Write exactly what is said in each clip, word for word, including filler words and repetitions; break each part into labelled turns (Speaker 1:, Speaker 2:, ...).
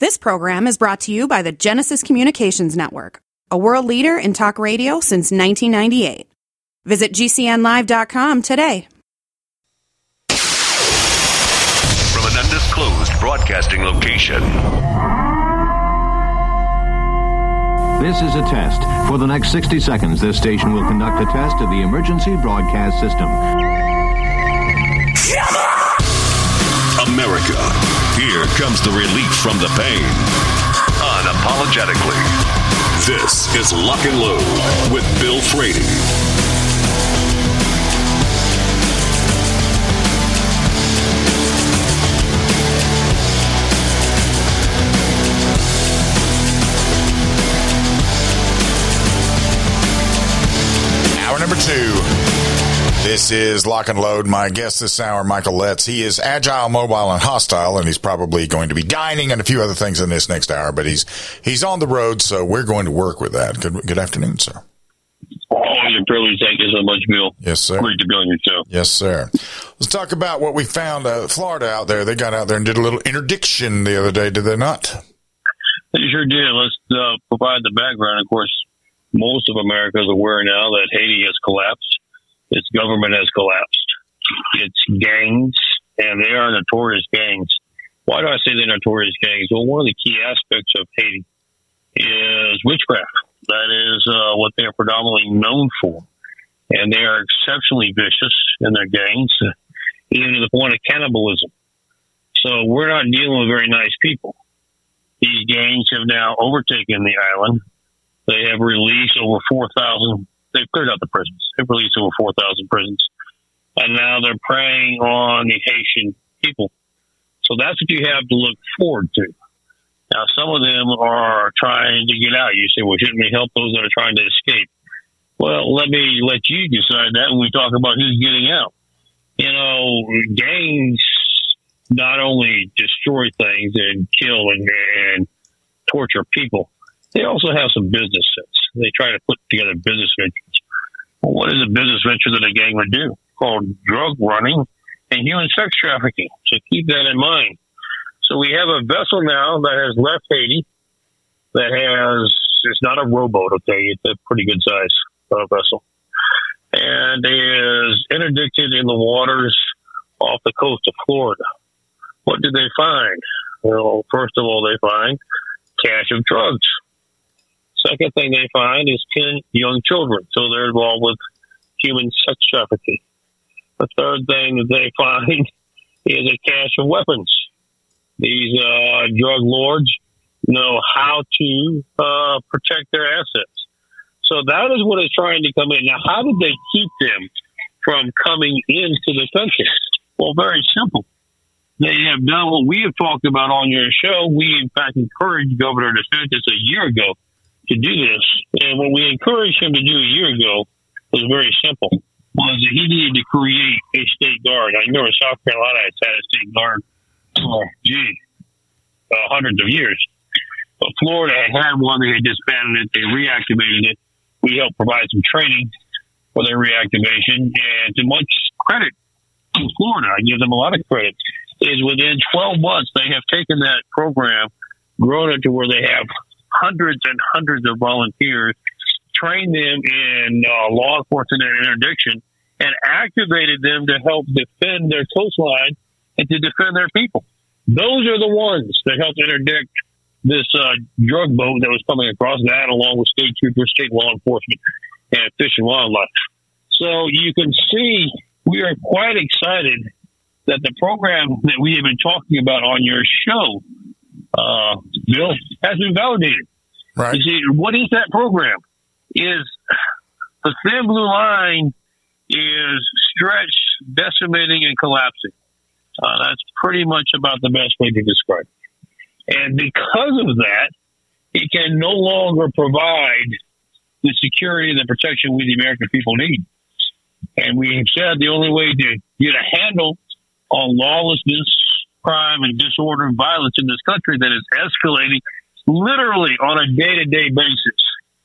Speaker 1: This program is brought to you by the Genesis Communications Network, a world leader in talk radio since nineteen ninety-eight. Visit G C N live dot com today.
Speaker 2: From an undisclosed broadcasting location.
Speaker 3: This is a test. For the next sixty seconds, this station will conduct a test of the emergency broadcast system.
Speaker 2: America, here comes the relief from the pain. Unapologetically. This is Lock and Load with Bill Frady.
Speaker 4: Hour number two. This is Lock and Load. My guest this hour, Michael Letts. He is agile, mobile, and hostile, and he's probably going to be dining and a few other things in this next hour, but he's he's on the road, so we're going to work with that. Good, good afternoon, sir.
Speaker 5: Always a privilege. Thank you so much, Bill.
Speaker 4: Yes, sir.
Speaker 5: Great to be on your show.
Speaker 4: Yes, sir. Let's talk about what we found. Uh, Florida out there, they got out there and did a little interdiction the other day, did they not?
Speaker 5: They sure did. Let's uh, provide the background. Of course, most of America is aware now that Haiti has collapsed. Its government has collapsed. Its gangs, and they are notorious gangs. Why do I say they're notorious gangs? Well, one of the key aspects of Haiti is witchcraft. That is uh, what they are predominantly known for. And they are exceptionally vicious in their gangs, even to the point of cannibalism. So we're not dealing with very nice people. These gangs have now overtaken the island. They have released over four thousand. They've cleared out the prisons. They've released over four thousand prisons. And now they're preying on the Haitian people. So that's what you have to look forward to. Now, some of them are trying to get out. You say, well, shouldn't we help those that are trying to escape? Well, let me let you decide that when we talk about who's getting out. You know, gangs not only destroy things and kill and, and torture people, they also have some business sense. They try to put together business ventures. Well, what is a business venture that a gang would do? Called drug running and human sex trafficking. So keep that in mind. So we have a vessel now that has left Haiti that has, it's not a rowboat, okay? It's a pretty good size uh, vessel. And is interdicted in the waters off the coast of Florida. What did they find? Well, first of all, they find cache of drugs. Second thing they find is ten young children. So they're involved with human sex trafficking. The third thing that they find is a cache of weapons. These uh, drug lords know how to uh, protect their assets. So that is what is trying to come in. Now, how did they keep them from coming into the country? Well, very simple. They have done what we have talked about on your show. We, in fact, encouraged Governor DeSantis a year ago to do this. And what we encouraged him to do a year ago was very simple, was that he needed to create a state guard. I remember South Carolina has had a state guard for, gee, uh, hundreds of years. But Florida had had one. They had disbanded it. They reactivated it. We helped provide some training for their reactivation. And to much credit to Florida, I give them a lot of credit, is within twelve months, they have taken that program, grown it to where they have hundreds and hundreds of volunteers, trained them in uh, law enforcement and interdiction, and activated them to help defend their coastline and to defend their people. Those are the ones that helped interdict this uh, drug boat that was coming across, that along with state troopers, state law enforcement, and Fish and Wildlife. So you can see we are quite excited that the program that we have been talking about on your show, uh, Bill, has been validated.
Speaker 4: Right.
Speaker 5: You see, what is that program? Is the thin blue line is stretched, decimating, and collapsing. Uh, that's pretty much about the best way to describe it. And because of that, it can no longer provide the security and the protection we, the American people, need. And we have said the only way to get a handle on lawlessness, crime, and disorder and violence in this country that is escalating literally on a day-to-day basis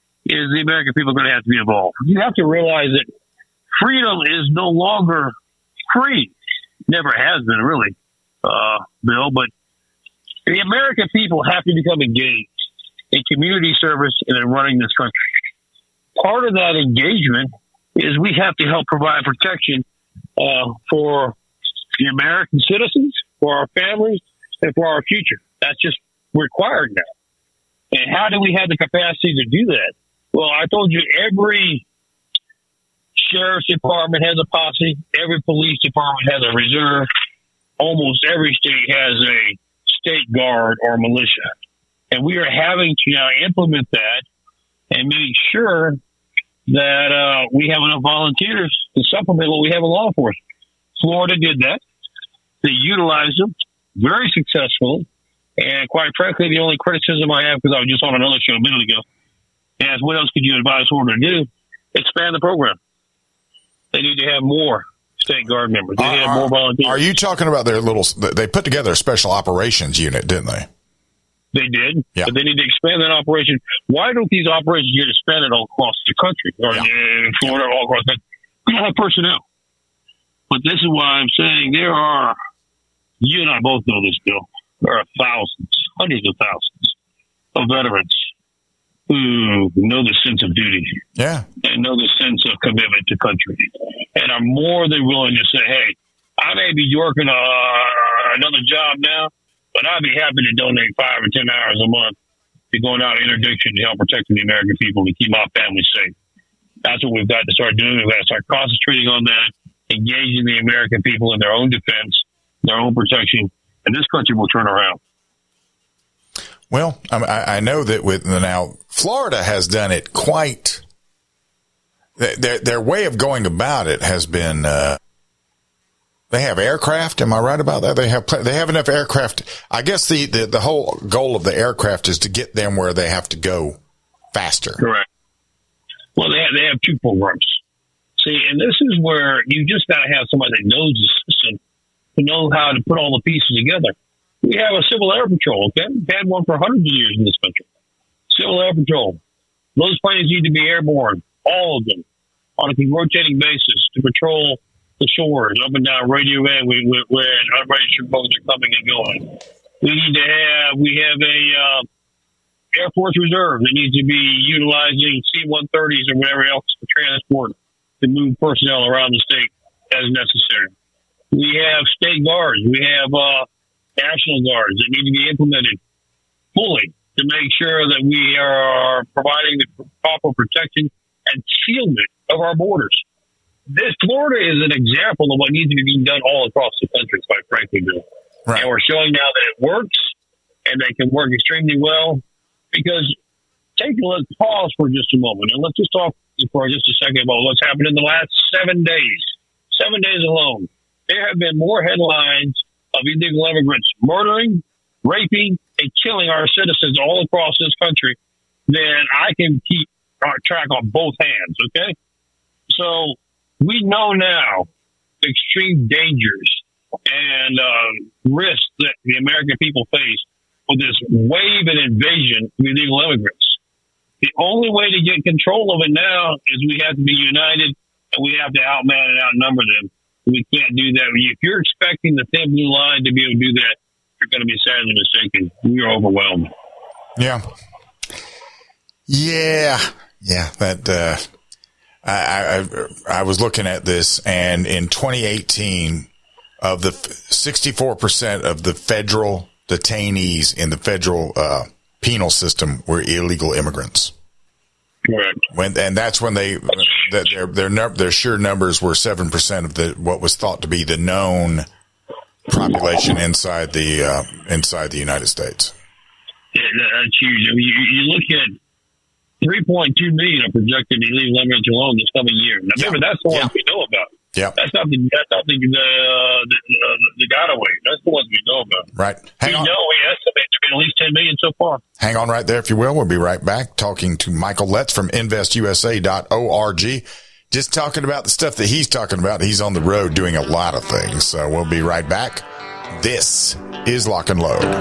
Speaker 5: is the American people going to have to be involved. You have to realize that freedom is no longer free. Never has been, really, uh, Bill, but The American people have to become engaged in community service and in running this country. Part of that engagement is we have to help provide protection uh, for the American citizens, for our families, and for our future. That's just required now. And how do we have the capacity to do that? Well, I told you every sheriff's department has a posse. Every police department has a reserve. Almost every state has a state guard or militia. And we are having to now implement that and make sure that uh, we have enough volunteers to supplement what we have in law enforcement. Florida did that. They utilized them very successfully. And quite frankly, the only criticism I have, because I was just on another show a minute ago, is what else could you advise Florida to do? Expand the program. They need to have more state guard members. They need to have more volunteers.
Speaker 4: Are you talking about their little, they put together a special operations unit, didn't they?
Speaker 5: They did,
Speaker 4: yeah.
Speaker 5: But they need to expand that operation. Why don't these operations get expanded all across the country, or yeah. in Florida, yeah. all across the country? We don't have personnel. But this is why I'm saying there are, you and I both know this, Bill, there are thousands, hundreds of thousands of veterans who know the sense of duty.
Speaker 4: Yeah.
Speaker 5: And know the sense of commitment to country. And are more than willing to say, hey, I may be working uh, another job now, but I'd be happy to donate five or ten hours a month to going out interdiction to help protect the American people and keep my family safe. That's what we've got to start doing. We've got to start concentrating on that, engaging the American people in their own defense, their own protection, and this country will turn around.
Speaker 4: Well, I, I know that with now Florida has done it quite. Their their way of going about it has been. Uh, they have aircraft. Am I right about that? They have they have enough aircraft. I guess the, the, the whole goal of the aircraft is to get them where they have to go faster.
Speaker 5: Correct. Well, they have, they have two programs. See, and this is where you just got to have somebody that knows the system to know how to put all the pieces together. We have a Civil Air Patrol, okay? We've had one for hundreds of years in this country. Civil Air Patrol. Those planes need to be airborne, all of them, on a rotating basis to patrol the shores up and down Radio A where unregistered boats are coming and going. We need to have, we have a uh, Air Force Reserve that needs to be utilizing C one thirties or whatever else for transport to move personnel around the state as necessary. We have state guards. We have uh, National Guards that need to be implemented fully to make sure that we are providing the proper protection and sealment of our borders. This Florida is an example of what needs to be being done all across the country, quite frankly, Bill. Right. And we're showing now that it works, and they can work extremely well. Because take a let's pause for just a moment, and let's just talk for just a second about what's happened in the last seven days. Seven days alone, there have been more headlines of illegal immigrants murdering, raping, and killing our citizens all across this country than I can keep track on both hands, okay? So we know now the extreme dangers and uh, risks that the American people face with this wave and invasion of illegal immigrants. The only way to get control of it now is we have to be united and we have to outman and outnumber them. We can't do that. If you're expecting the thin blue line to be able to do that, you're going to be sadly mistaken. We are overwhelmed.
Speaker 4: Yeah. Yeah. Yeah. That, uh, I, I, I was looking at this, and in twenty eighteen, of the sixty-four percent of the federal detainees in the federal uh, penal system were illegal immigrants.
Speaker 5: Correct.
Speaker 4: When, and that's when they, that their, their, their sure numbers were seven percent of the, what was thought to be the known population inside the, uh, inside the United States.
Speaker 5: Yeah, that's huge. I mean, you, you look at three point two million are projected illegal immigrants alone this coming year. Now, remember, yeah. that's the ones yeah. we know about.
Speaker 4: Yeah.
Speaker 5: That's not the, that's not the, the, uh, the, uh, the gotaway. That's the ones we know about.
Speaker 4: Right. Hang
Speaker 5: we
Speaker 4: on.
Speaker 5: know we estimate to be at least ten million so far.
Speaker 4: Hang on right there, if you will. We'll be right back talking to Michael Letts from invest u s a dot org. Just talking about the stuff that he's talking about. He's on the road doing a lot of things. So we'll be right back. This is Lock and Load.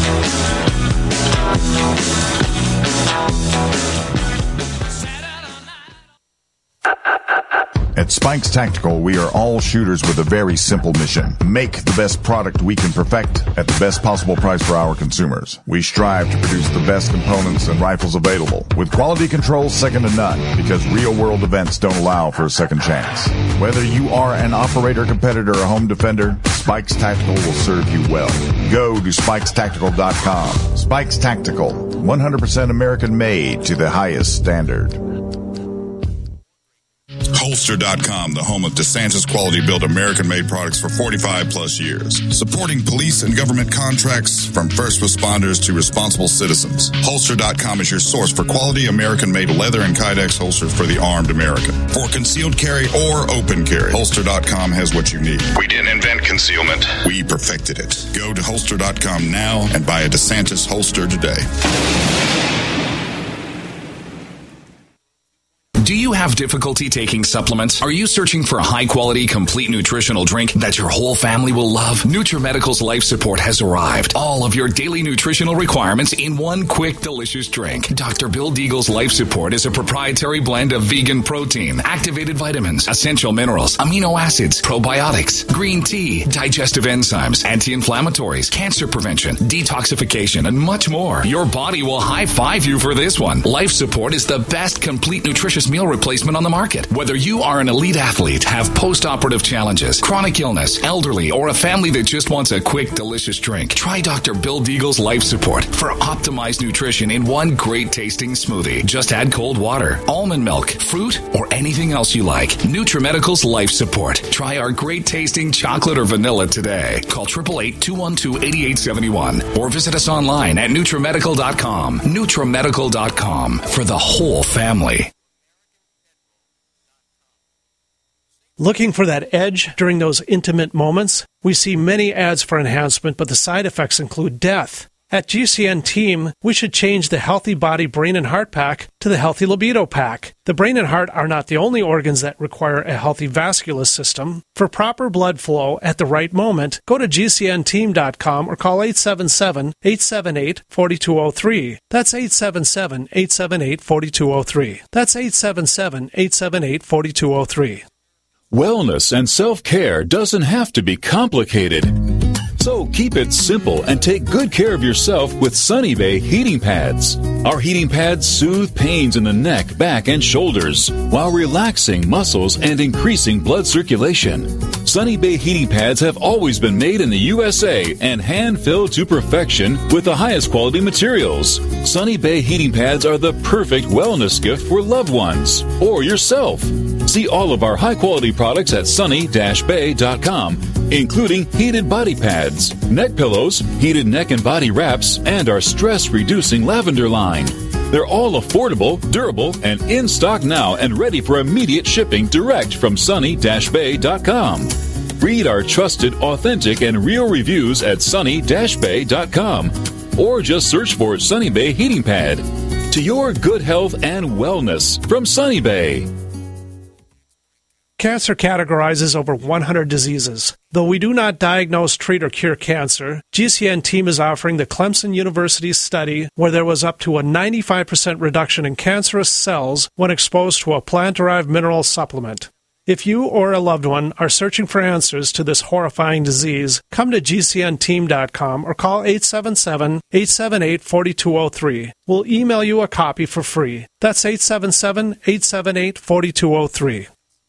Speaker 4: At Spikes Tactical, we are all shooters with a very simple mission. Make the best product we can perfect at the best possible price for our consumers. We strive to produce the best components and rifles available, with quality control second to none, because real-world events don't allow for a second chance. Whether you are an operator, competitor, or home defender, Spikes Tactical will serve you well. Go to spikes tactical dot com. Spikes Tactical, one hundred percent American-made to the highest standard.
Speaker 6: Holster dot com, the home of DeSantis quality built American-made products for forty-five plus years. Supporting police and government contracts from first responders to responsible citizens. Holster dot com is your source for quality American-made leather and Kydex holsters for the armed American. For concealed carry or open carry, Holster dot com has what you need. We didn't invent concealment. We perfected it. Go to Holster dot com now and buy a DeSantis holster today.
Speaker 7: Do you have difficulty taking supplements? Are you searching for a high-quality, complete nutritional drink that your whole family will love? NutriMedical's Life Support has arrived. All of your daily nutritional requirements in one quick, delicious drink. Doctor Bill Deagle's Life Support is a proprietary blend of vegan protein, activated vitamins, essential minerals, amino acids, probiotics, green tea, digestive enzymes, anti-inflammatories, cancer prevention, detoxification, and much more. Your body will high-five you for this one. Life Support is the best complete nutritious meal replacement on the market. Whether you are an elite athlete, have post-operative challenges, chronic illness, elderly, or a family that just wants a quick, delicious drink, try Doctor Bill Deagle's Life Support for optimized nutrition in one great tasting smoothie. Just add cold water, almond milk, fruit, or anything else you like. NutriMedical's Life Support. Try our great tasting chocolate or vanilla today. Call eight eight eight, two one two, eight eight seven one or visit us online at NutriMedical dot com. NutriMedical dot com for the whole family.
Speaker 8: Looking for that edge during those intimate moments? We see many ads for enhancement, but the side effects include death. At G C N Team, we should change the Healthy Body Brain and Heart Pack to the Healthy Libido Pack. The brain and heart are not the only organs that require a healthy vascular system. For proper blood flow at the right moment, go to G C N team dot com or call eight seven seven, eight seven eight, four two zero three. That's eight seven seven, eight seven eight, four two zero three. That's eight seven seven, eight seven eight, four two zero three.
Speaker 9: Wellness and self-care doesn't have to be complicated. So keep it simple and take good care of yourself with Sunny Bay heating pads. Our heating pads soothe pains in the neck, back, and shoulders while relaxing muscles and increasing blood circulation. Sunny Bay heating pads have always been made in the U S A and hand-filled to perfection with the highest quality materials. Sunny Bay heating pads are the perfect wellness gift for loved ones or yourself. See all of our high-quality products at sunny dash bay dot com, including heated body pads, neck pillows, heated neck and body wraps, and our stress-reducing lavender line. They're all affordable, durable, and in stock now and ready for immediate shipping direct from sunny dash bay dot com. Read our trusted, authentic, and real reviews at sunny dash bay dot com or just search for Sunny Bay Heating Pad. To your good health and wellness from Sunny Bay.
Speaker 8: Cancer categorizes over one hundred diseases. Though we do not diagnose, treat, or cure cancer, G C N Team is offering the Clemson University study where there was up to a ninety-five percent reduction in cancerous cells when exposed to a plant-derived mineral supplement. If you or a loved one are searching for answers to this horrifying disease, come to G C N team dot com or call eight seven seven, eight seven eight, four two zero three. We'll email you a copy for free. That's eight seven seven, eight seven eight, four two zero three.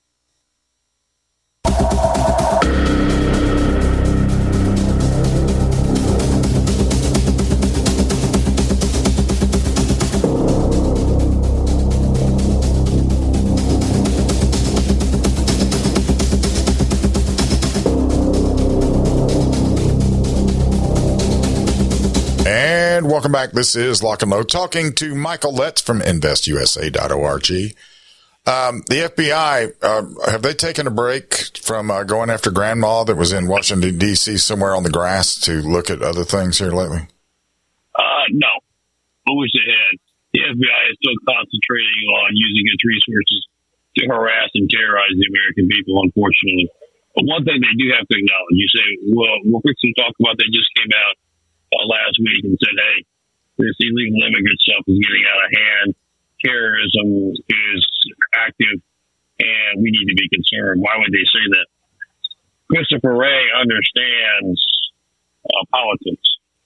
Speaker 4: And welcome back. This is Lock and Load, talking to Michael Letts from invest U S A dot org. Um, the F B I, uh, have they taken a break from uh, going after grandma that was in Washington, D C, somewhere on the grass to look at other things here lately?
Speaker 5: Uh, no. I wish they had. The F B I is still concentrating on using its resources to harass and terrorize the American people, unfortunately. But one thing they do have to acknowledge, you say, well, we're fixing to talk about that just came out uh, last week and said, hey, this illegal immigrant stuff is getting out of hand. Terrorism is active, and we need to be concerned. Why would they say that? Christopher Wray understands uh, politics.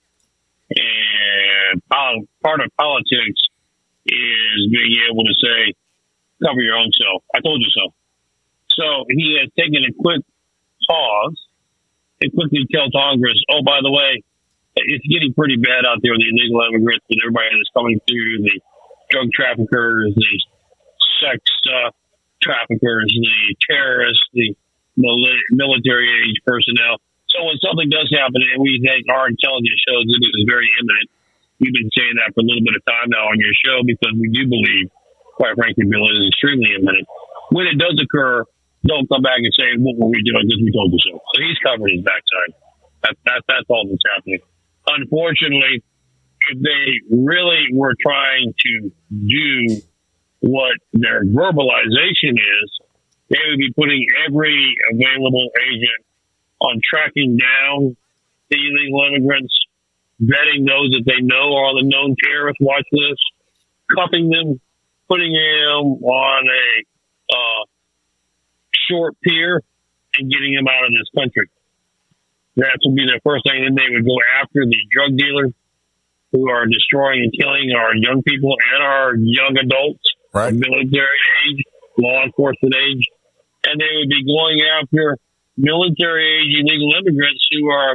Speaker 5: And part of politics is being able to say, cover your own self. I told you so. So he has taken a quick pause and quickly tell Congress, oh, by the way, it's getting pretty bad out there with the illegal immigrants and everybody that's coming through, the drug traffickers, the sex uh, traffickers, the terrorists, the military age personnel. So when something does happen and we think our intelligence shows that it is very imminent, we've been saying that for a little bit of time now on your show because we do believe, quite frankly, Bill, it is extremely imminent. When it does occur, don't come back and say, what were we doing? Because we told you so. So he's covering his backside. That, that, that's all that's happening. Unfortunately, if they really were trying to do what their verbalization is, they would be putting every available agent on tracking down the illegal immigrants, vetting those that they know are on the known terrorist watch list, cuffing them, putting them on a uh, short pier, and getting them out of this country. That would be their first thing. Then they would go after the drug dealers who are destroying and killing our young people and our young adults,
Speaker 4: right.
Speaker 5: Military age, law enforcement age. And they would be going after military age illegal immigrants who are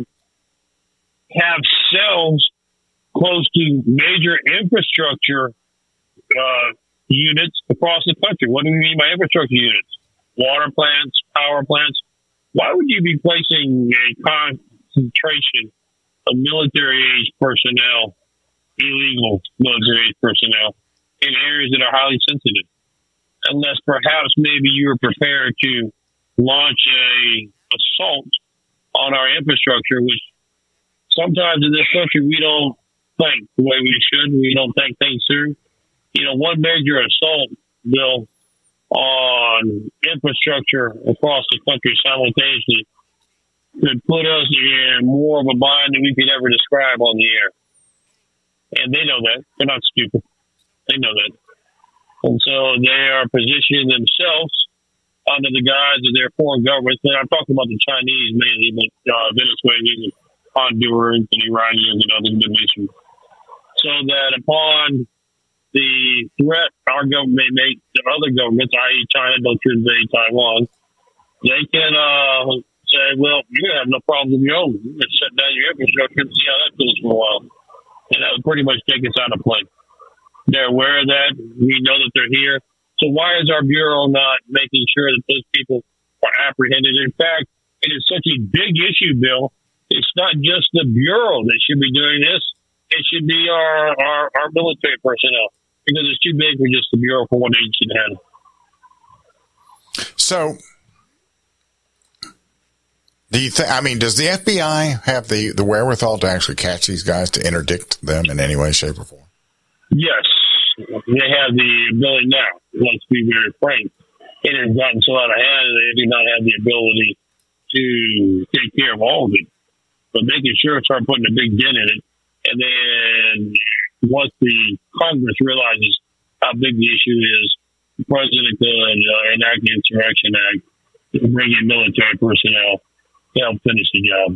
Speaker 5: have cells close to major infrastructure uh, units across the country. What do we mean by infrastructure units? Water plants, power plants. Why would you be placing a concentration of military age personnel, illegal military age personnel, in areas that are highly sensitive? Unless perhaps maybe you were prepared to launch a assault on our infrastructure, which sometimes in this country we don't think the way we should. We don't think things through. You know, one major assault, Bill, on infrastructure across the country simultaneously could put us in more of a bind than we could ever describe on the air. And they know that. They're not stupid. They know that. And so they are positioning themselves under the guise of their foreign governments. And I'm talking about the Chinese mainly, but uh, Venezuelans and Hondurans and Iranians and other nations. So that upon the threat our government may make to other governments, that is. China, don't invade Taiwan, they can uh, say, well, you have no problems of your own. You can shut down your infrastructure and see how that goes for a while. And that would pretty much take us out of play. They're aware of that. We know that they're here. So why is our Bureau not making sure that those people are apprehended? In fact, it is such a big issue, Bill. It's not just the Bureau that should be doing this. It should be our, our, our military personnel, because it's too big for just the Bureau for one agency to handle.
Speaker 4: So, do you think, I mean, does the F B I have the, the wherewithal to actually catch these guys, to interdict them in any way, shape, or form?
Speaker 5: Yes. They have the ability now. Let's be very frank. It has gotten so out of hand that they do not have the ability to take care of all of it. But they can sure start putting a big dent in it. And then once the Congress realizes how big the issue is, the president could uh, enact the Insurrection Act, bring in military personnel to help finish the job.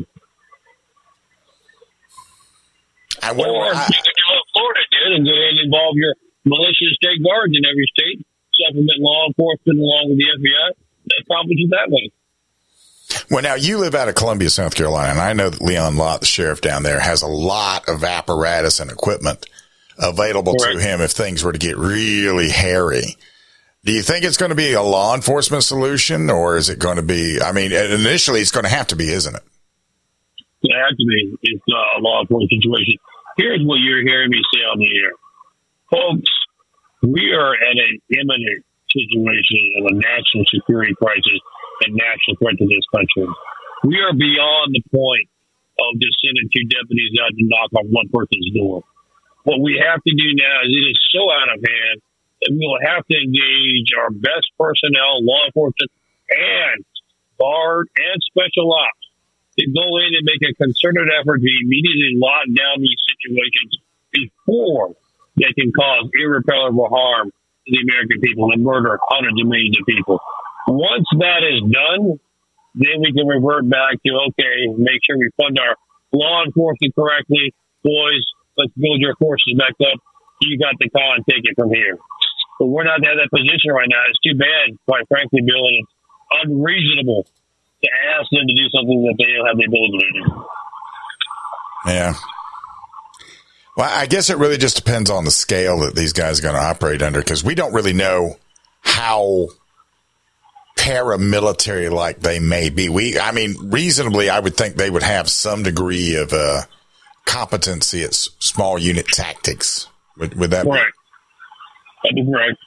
Speaker 4: I wonder,
Speaker 5: or
Speaker 4: I,
Speaker 5: you could do what Florida did and go ahead and involve your militia state guards in every state, supplement law enforcement along with the F B I. They accomplish it that way.
Speaker 4: Well, now, you live out of Columbia, South Carolina, and I know that Leon Lott, the sheriff down there, has a lot of apparatus and equipment available Correct. to him if things were to get really hairy. Do you think it's going to be a law enforcement solution, or is it going to be, I mean, initially it's going to have to be, isn't it?
Speaker 5: It has to be. It's a law enforcement situation. Here's what you're hearing me say on the air. Folks, we are at an imminent situation of a national security crisis and national threat to this country. We are beyond the point of just sending two deputies out to knock on one person's door. What we have to do now is it is so out of hand that we will have to engage our best personnel, law enforcement, and guard and special ops to go in and make a concerted effort to immediately lock down these situations before they can cause irreparable harm to the American people and murder hundreds of millions of people. Once that is done, then we can revert back to, okay, make sure we fund our law enforcement correctly. Boys, let's build your forces back up. You got the call and take it from here. But we're not in that position right now. It's too bad, quite frankly, Bill, and it's unreasonable to ask them to do something that they don't have the ability to do.
Speaker 4: Yeah. Well, I guess it really just depends on the scale that these guys are going to operate under, because we don't really know how paramilitary-like they may be. We, I mean, reasonably, I would think they would have some degree of uh, competency at s- small unit tactics. Would, would that
Speaker 5: right. be? That'd be correct.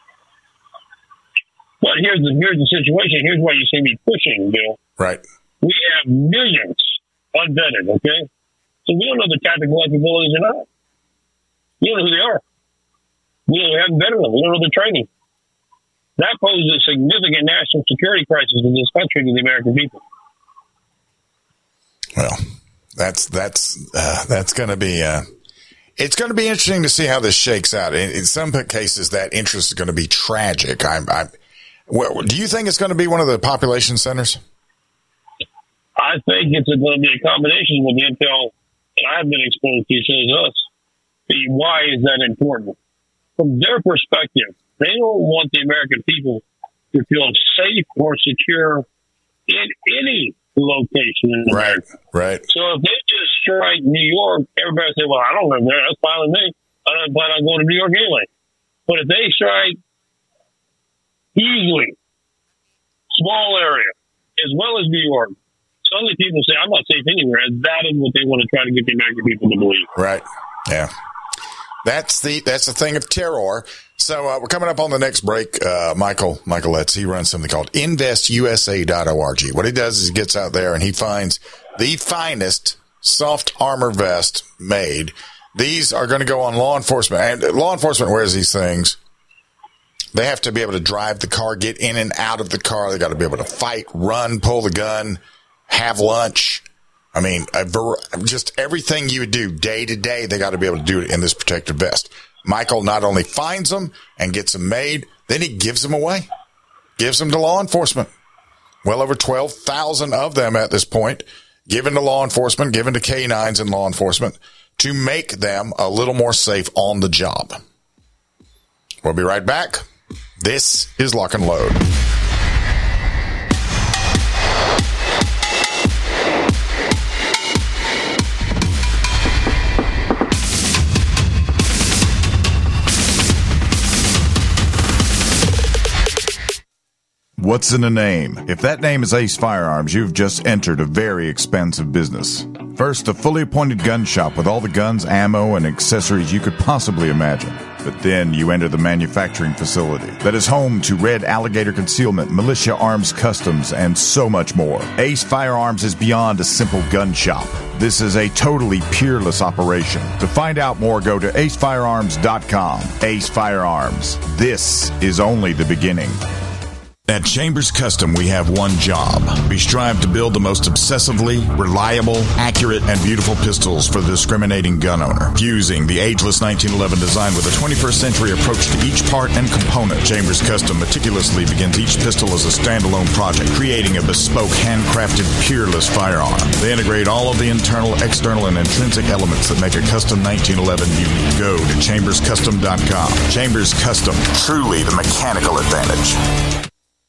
Speaker 5: But here's the here's the situation. Here's why you see me pushing, Bill.
Speaker 4: Right.
Speaker 5: We have millions unvetted, okay? So we don't know the tactical capabilities or not. We don't know who they are. We haven't vetted them. We don't know their training. That poses a significant national security crisis in this country to the American people.
Speaker 4: Well, that's that's uh, that's going to be uh, it's going to be interesting to see how this shakes out. In, in some cases, that interest is going to be tragic. I'm. I'm well, do you think it's going to be one of the population centers?
Speaker 5: I think it's going to be a combination with the intel that I've been exposed to says us. Why is that important? From their perspective, they don't want the American people to feel safe or secure in any location in America.
Speaker 4: Right, right.
Speaker 5: So if they just strike New York, everybody say, well, I don't live there. That's fine with me. I don't plan on going to New York anyway. But if they strike easily, small area, as well as New York, suddenly people say, I'm not safe anywhere. And that is what they want to try to get the American people to believe.
Speaker 4: Right. Yeah. That's the that's the thing of terror. So uh, we're coming up on the next break. Uh, Michael Michael Letts, he runs something called invest U S A dot org. What he does is he gets out there and he finds the finest soft armor vest made. These are going to go on law enforcement. And law enforcement wears these things. They have to be able to drive the car, get in and out of the car. They got to be able to fight, run, pull the gun, have lunch. I mean, a ver- just everything you would do day to day, they got to be able to do it in this protective vest. Michael not only finds them and gets them made, then he gives them away, gives them to law enforcement. Well over twelve thousand of them at this point, given to law enforcement, given to K nines and law enforcement to make them a little more safe on the job. We'll be right back. This is Lock and Load.
Speaker 6: What's in a name? If that name is Ace Firearms, you've just entered a very expensive business. First, a fully appointed gun shop with all the guns, ammo, and accessories you could possibly imagine. But then you enter the manufacturing facility that is home to Red Alligator Concealment, Militia Arms Customs, and so much more. Ace Firearms is beyond a simple gun shop. This is a totally peerless operation. To find out more, go to ace firearms dot com. Ace Firearms. This is only the beginning.
Speaker 4: At Chambers Custom, we have one job. We strive to build the most obsessively reliable, accurate, and beautiful pistols for the discriminating gun owner. Fusing the ageless nineteen eleven design with a twenty-first century approach to each part and component, Chambers Custom meticulously begins each pistol as a standalone project, creating a bespoke, handcrafted, peerless firearm. They integrate all of the internal, external, and intrinsic elements that make a custom nineteen eleven unique. Go to chambers custom dot com. Chambers Custom, truly the mechanical advantage.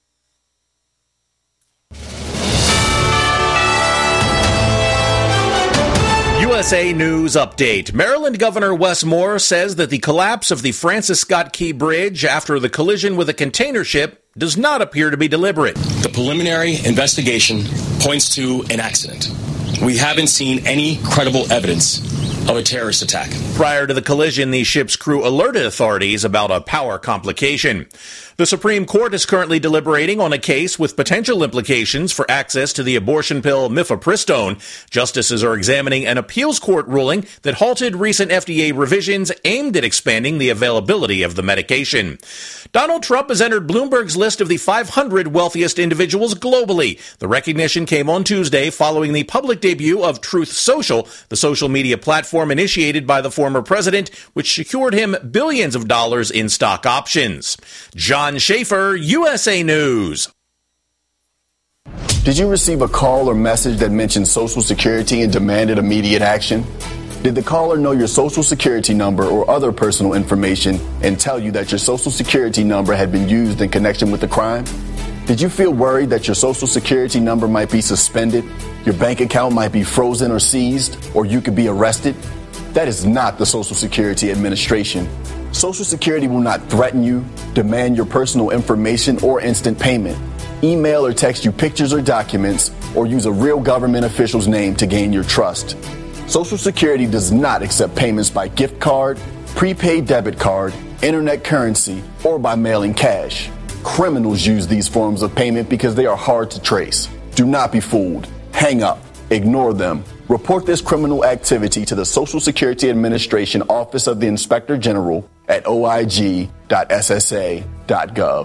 Speaker 10: U S A News Update. Maryland Governor Wes Moore says that the collapse of the Francis Scott Key Bridge after the collision with a container ship does not appear to be deliberate.
Speaker 11: The preliminary investigation points to an accident. We haven't seen any credible evidence of a terrorist attack.
Speaker 10: Prior to the collision, the ship's crew alerted authorities about a power complication. The Supreme Court is currently deliberating on a case with potential implications for access to the abortion pill mifepristone. Justices are examining an appeals court ruling that halted recent F D A revisions aimed at expanding the availability of the medication. Donald Trump has entered Bloomberg's list of the five hundred wealthiest individuals globally. The recognition came on Tuesday following the public debut of Truth Social, the social media platform initiated by the former president, which secured him billions of dollars in stock options. John Schaefer, U S A News.
Speaker 12: Did you receive a call or message that mentioned Social Security and demanded immediate action? Did the caller know your Social Security number or other personal information and tell you that your Social Security number had been used in connection with the crime? Did you feel worried that your Social Security number might be suspended, your bank account might be frozen or seized, or you could be arrested? That is not the Social Security Administration. Social Security will not threaten you, demand your personal information, or instant payment, email or text you pictures or documents, or use a real government official's name to gain your trust. Social Security does not accept payments by gift card, prepaid debit card, internet currency, or by mailing cash. Criminals use these forms of payment because they are hard to trace. Do not be fooled. Hang up. Ignore them. Report this criminal activity to the Social Security Administration Office of the Inspector General at o i g dot s s a dot gov.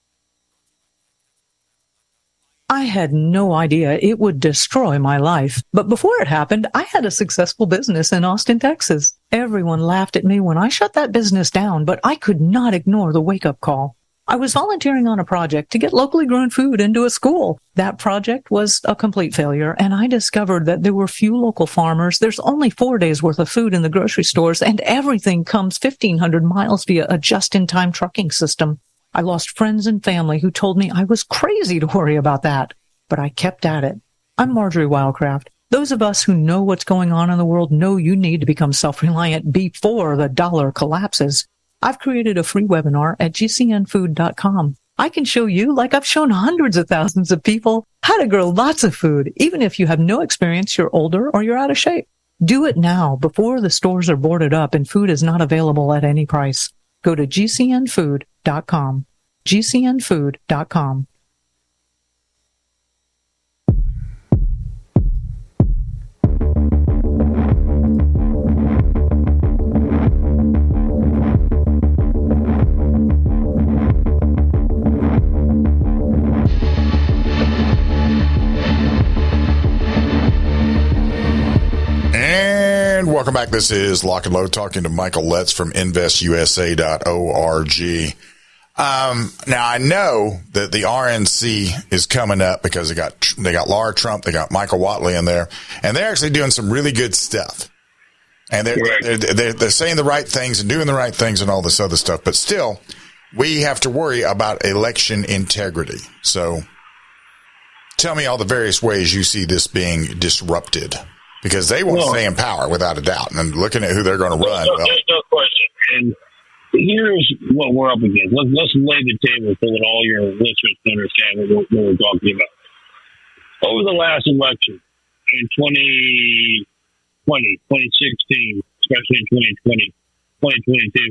Speaker 13: I had no idea it would destroy my life. But before it happened, I had a successful business in Austin, Texas. Everyone laughed at me when I shut that business down, but I could not ignore the wake-up call. I was volunteering on a project to get locally grown food into a school. That project was a complete failure, and I discovered that there were few local farmers. There's only four days worth of food in the grocery stores, and everything comes fifteen hundred miles via a just-in-time trucking system. I lost friends and family who told me I was crazy to worry about that, but I kept at it. I'm Marjorie Wildcraft. Those of us who know what's going on in the world know you need to become self-reliant before the dollar collapses. I've created a free webinar at g c n food dot com. I can show you, like I've shown hundreds of thousands of people, how to grow lots of food, even if you have no experience, you're older, or you're out of shape. Do it now, before the stores are boarded up and food is not available at any price. Go to g c n food dot com. g c n food dot com.
Speaker 4: Welcome back. This is Lock and Load, talking to Michael Letts from invest u s a dot org. Um, now I know that the R N C is coming up because they got, they got Laura Trump, they got Michael Whatley in there, and they're actually doing some really good stuff. And they're, they're, they're, they're saying the right things and doing the right things and all this other stuff. But still, we have to worry about election integrity. So tell me all the various ways you see this being disrupted. Because they want to stay in power, without a doubt. And looking at who they're going to run.
Speaker 5: No, well, there's no question. And here's what we're up against. Let's, let's lay the table so that all your listeners can understand what we're, what we're talking about. Over the last election, in twenty twenty, twenty sixteen, especially in twenty twenty, twenty twenty-two,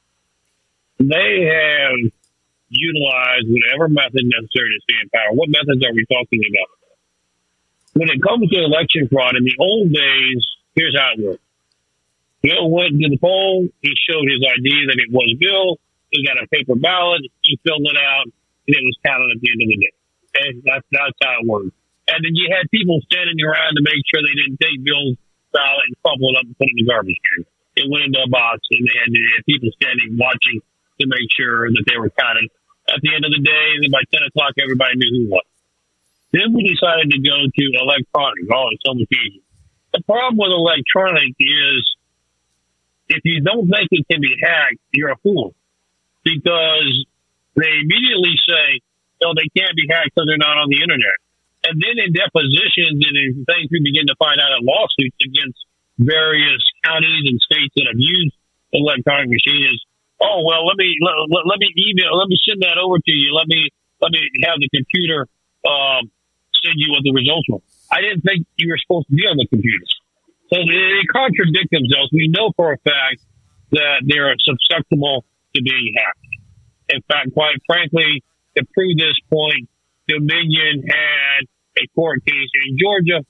Speaker 5: they have utilized whatever method necessary to stay in power. What methods are we talking about? When it comes to election fraud, in the old days, here's how it worked. Bill went to the poll. He showed his I D that it was Bill. He got a paper ballot. He filled it out, and it was counted at the end of the day. And that's, that's how it worked. And then you had people standing around to make sure they didn't take Bill's ballot and crumple it up and put it in the garbage can. It went into a box, and they had, they had people standing watching to make sure that they were counted. At the end of the day, by ten o'clock, everybody knew who won. Then we decided to go to electronic. Oh, it's so much easier. The problem with electronic is if you don't think it can be hacked, you're a fool. Because they immediately say, no, they can't be hacked because they're not on the internet. And then in depositions and in things, we begin to find out in lawsuits against various counties and states that have used electronic machines. Oh, well, let me let, let me email, let me send that over to you. Let me let me have the computer um, send you what the results were. I didn't think you were supposed to be on the computers. So they contradict themselves. We know for a fact that they're susceptible to being hacked. In fact, quite frankly, to prove this point, Dominion had a court case in Georgia.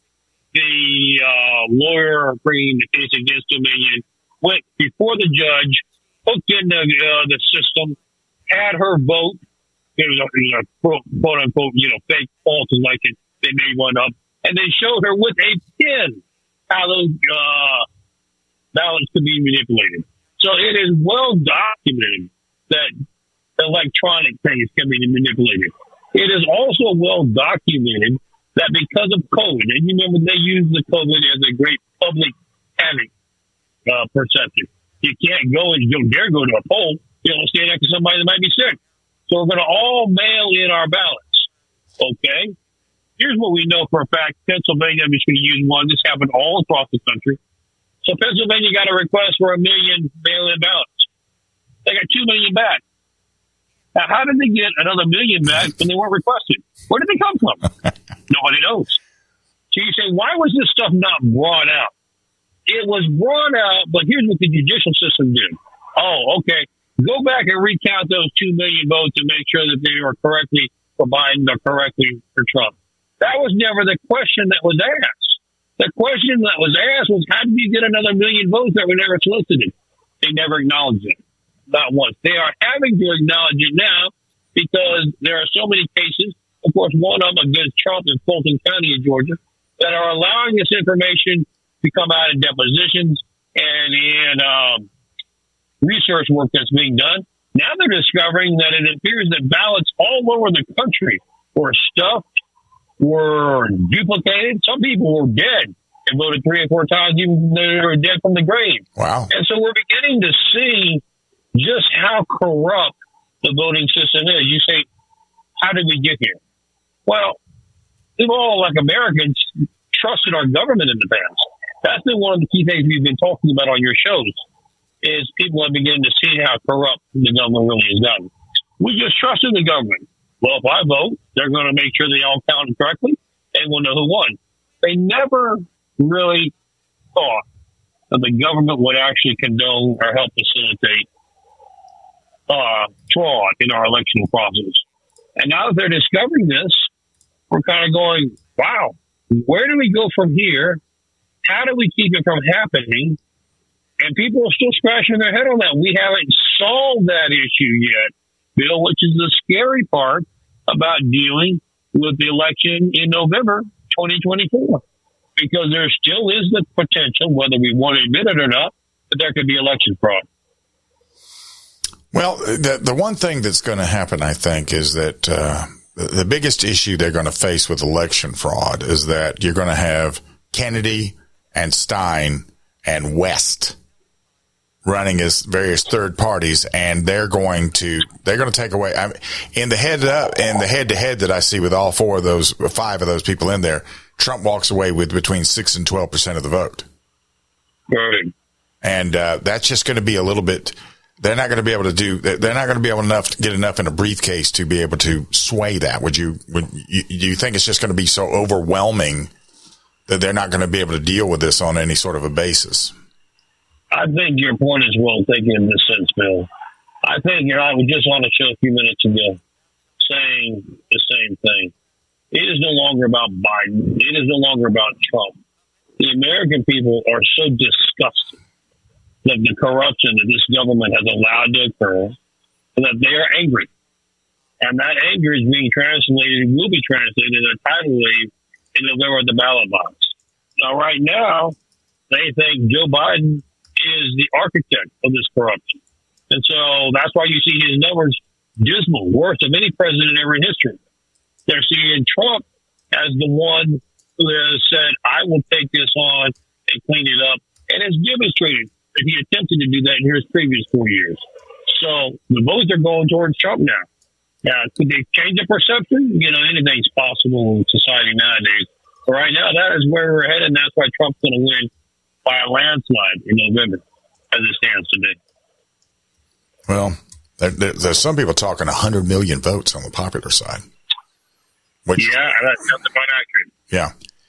Speaker 5: The uh, lawyer bringing the case against Dominion went before the judge, hooked into uh, the system, had her vote. It was a, it was a quote, quote unquote, you know, fake false election. They made one up, and they showed her with a pin how those uh, ballots could be manipulated. So it is well documented that electronic things can be manipulated. It is also well documented that because of COVID, and you remember they used the COVID as a great public panic uh, perception. You can't go and you don't dare go to a poll. You don't stand next to somebody that might be sick. So we're going to all mail in our ballots. Okay? Here's what we know for a fact. Pennsylvania, I'm just going to use one. This happened all across the country. So Pennsylvania got a request for a million mail-in ballots. They got two million back. Now, how did they get another million back when they weren't requested? Where did they come from? Nobody knows. So you say, why was this stuff not brought out? It was brought out, but here's what the judicial system did. Oh, okay. Go back and recount those two million votes and make sure that they are correctly for Biden or correctly for Trump. That was never the question that was asked. The question that was asked was, how did you get another million votes that were never solicited? They never acknowledged it. Not once. They are having to acknowledge it now because there are so many cases, of course, one of them against Trump in Fulton County in Georgia, that are allowing this information to come out in depositions and in um, research work that's being done. Now they're discovering that it appears that ballots all over the country were stuffed, were duplicated. Some people were dead and voted three or four times, even though they were dead from the grave.
Speaker 4: Wow.
Speaker 5: And so we're beginning to see just how corrupt the voting system is. You say, how did we get here? Well, we've all, like Americans, trusted our government in the past. That's been one of the key things we've been talking about on your shows, is people are beginning to see how corrupt the government really has gotten. We just trusted the government. Well, if I vote, they're going to make sure they all counted correctly, and we'll know who won. They never really thought that the government would actually condone or help facilitate uh, fraud in our election process. And now that they're discovering this, we're kind of going, wow, where do we go from here? How do we keep it from happening? And people are still scratching their head on that. We haven't solved that issue yet, Bill, which is the scary part about dealing with the election in November twenty twenty-four. Because there still is the potential, whether we want to admit it or not, that there could be election fraud.
Speaker 4: Well, the the one thing that's going to happen, I think, is that uh, the biggest issue they're going to face with election fraud is that you're going to have Kennedy and Stein and West running as various third parties, and they're going to they're going to take away. I mean, in the head up in the head to head that I see with all four of those, five of those people in there, Trump walks away with between six and twelve percent of the vote.
Speaker 5: Right.
Speaker 4: And uh, that's just going to be a little bit. They're not going to be able to do. They're not going to be able enough to get enough in a briefcase to be able to sway that. Would you? Would you, do you think it's just going to be so overwhelming that they're not going to be able to deal with this on any sort of a basis?
Speaker 5: I think your point is well taken in this sense, Bill. I think, you know, I was just on a show a few minutes ago saying the same thing. It is no longer about Biden. It is no longer about Trump. The American people are so disgusted that the corruption that this government has allowed to occur that they are angry. And that anger is being translated, will be translated in a tidal wave in November at the ballot box. Now, right now, they think Joe Biden is the architect of this corruption. And so that's why you see his numbers dismal, worse than any president ever in history. They're seeing Trump as the one who has said, I will take this on and clean it up, and has demonstrated that he attempted to do that in his previous four years. So the votes are going towards Trump now. Now, could they change the perception? You know, anything's possible in society nowadays. But right now, that is where we're headed, and that's why Trump's going to win by a landslide in November, as it stands today.
Speaker 4: Well, there, there, there's some people talking one hundred million votes on the popular side. Which,
Speaker 5: yeah, that's nothing but accurate.
Speaker 4: Yeah.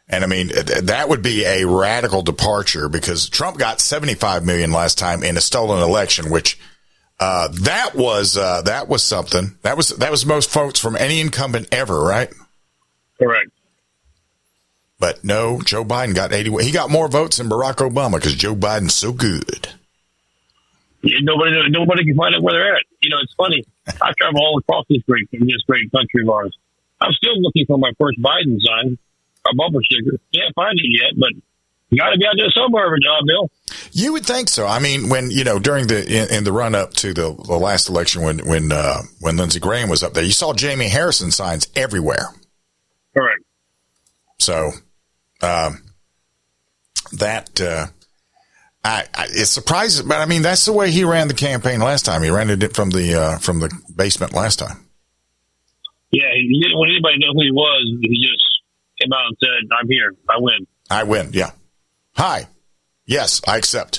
Speaker 4: And I mean, that would be a radical departure because Trump got seventy-five million last time in a stolen election, which, uh, that was, uh, that was something. That was, that was most votes from any incumbent ever, right?
Speaker 5: Correct.
Speaker 4: But no, Joe Biden got eighty. He got more votes than Barack Obama because Joe Biden's so good.
Speaker 5: Yeah, nobody, nobody can find out where they're at. You know, it's funny. I travel all across this great, this great country of ours. I'm still looking for my first Biden sign, a bumper sticker. Can't find it yet, but you got to be out there somewhere, uh, Bill.
Speaker 4: You would think so. I mean, when you know during the in, in the run up to the, the last election, when when uh, when Lindsey Graham was up there, you saw Jamie Harrison signs everywhere.
Speaker 5: Correct.
Speaker 4: So, um, that. Uh, I, I, it's surprising, but I mean, that's the way he ran the campaign last time. He ran it from the, uh, from the basement last time.
Speaker 5: Yeah. He didn't want anybody to know who he was. He just came out and said, I'm here. I win.
Speaker 4: I win. Yeah. Hi. Yes, I accept.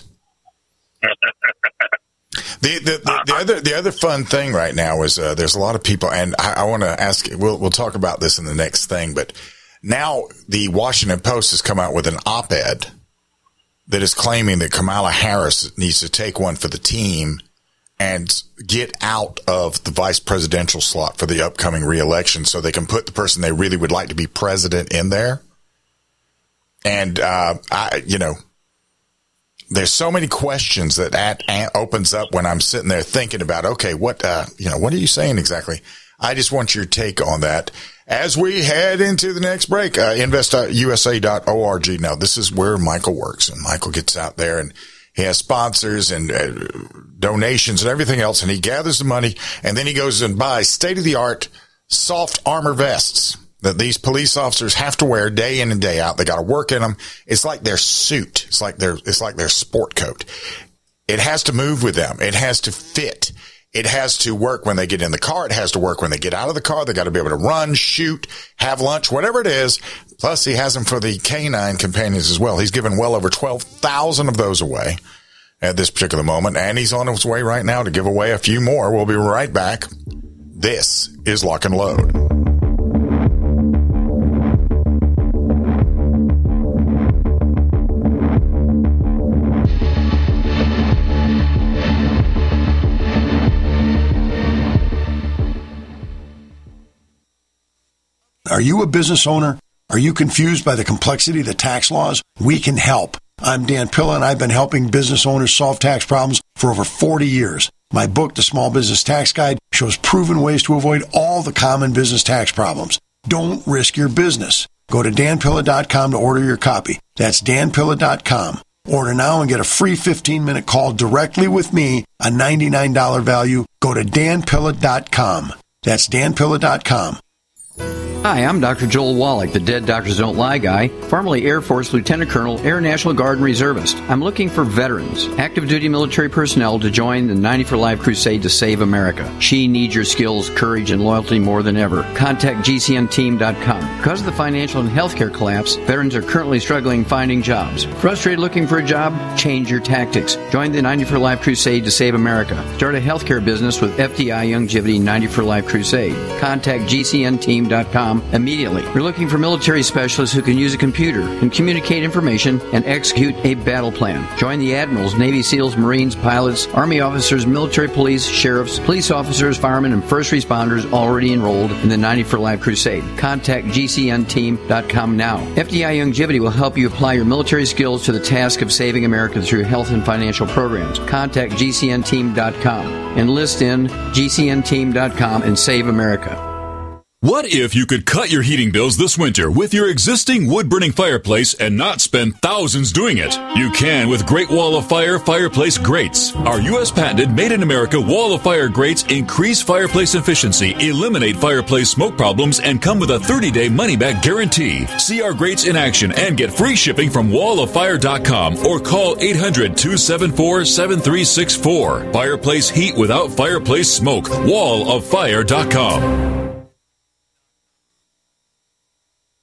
Speaker 4: the, the, the, the other, the other fun thing right now is, uh, there's a lot of people, and I, I want to ask, we'll, we'll talk about this in the next thing, but now the Washington Post has come out with an op-ed that is claiming that Kamala Harris needs to take one for the team and get out of the vice presidential slot for the upcoming reelection so they can put the person they really would like to be president in there. And, uh, I, you know, there's so many questions that that opens up when I'm sitting there thinking about, okay, what, uh, you know, what are you saying exactly? I just want your take on that. As we head into the next break, uh, invest U S A dot org. Now, this is where Michael works, and Michael gets out there and he has sponsors and uh, donations and everything else, and he gathers the money, and then he goes and buys state-of-the-art soft armor vests that these police officers have to wear day in and day out. They got to work in them. It's like their suit. It's like their, it's like their sport coat. It has to move with them. It has to fit. It has to work when they get in the car. It has to work when they get out of the car. They got to be able to run, shoot, have lunch, whatever it is. Plus, he has them for the canine companions as well. He's given well over twelve thousand of those away at this particular moment, and he's on his way right now to give away a few more. We'll be right back. This is Lock and Load.
Speaker 14: Are you a business owner? Are you confused by the complexity of the tax laws? We can help. I'm Dan Pilla, and I've been helping business owners solve tax problems for over forty years. My book, The Small Business Tax Guide, shows proven ways to avoid all the common business tax problems. Don't risk your business. Go to dan pilla dot com to order your copy. That's dan pilla dot com. Order now and get a free fifteen-minute call directly with me, a ninety-nine dollars value. Go to dan pilla dot com. That's dan pilla dot com.
Speaker 15: Hi, I'm Doctor Joel Wallach, the Dead Doctors Don't Lie guy, formerly Air Force Lieutenant Colonel, Air National Guard and Reservist. I'm looking for veterans, active duty military personnel to join the ninety for Life crusade to save America. She needs your skills, courage, and loyalty more than ever. Contact G C N team dot com. Because of the financial and healthcare collapse, veterans are currently struggling finding jobs. Frustrated looking for a job? Change your tactics. Join the ninety for Life crusade to save America. Start a healthcare business with F D I Youngevity ninety for Life crusade. Contact G C N team dot com immediately. We're looking for military specialists who can use a computer and communicate information and execute a battle plan. Join the admirals, Navy SEALs, Marines, pilots, Army officers, military police, sheriffs, police officers, firemen, and first responders already enrolled in the ninety for Life crusade. Contact G C N team dot com now. F D I Youngevity will help you apply your military skills to the task of saving America through health and financial programs. Contact G C N team dot com. Enlist in G C N team dot com and save America.
Speaker 9: What if you could cut your heating bills this winter with your existing wood-burning fireplace and not spend thousands doing it? You can with Great Wall of Fire fireplace grates. Our U S patented made-in-America Wall of Fire grates increase fireplace efficiency, eliminate fireplace smoke problems, and come with a thirty-day money-back guarantee. See our grates in action and get free shipping from wall of fire dot com or call eight hundred, two seven four, seven three six four. Fireplace heat without fireplace smoke. wall of fire dot com.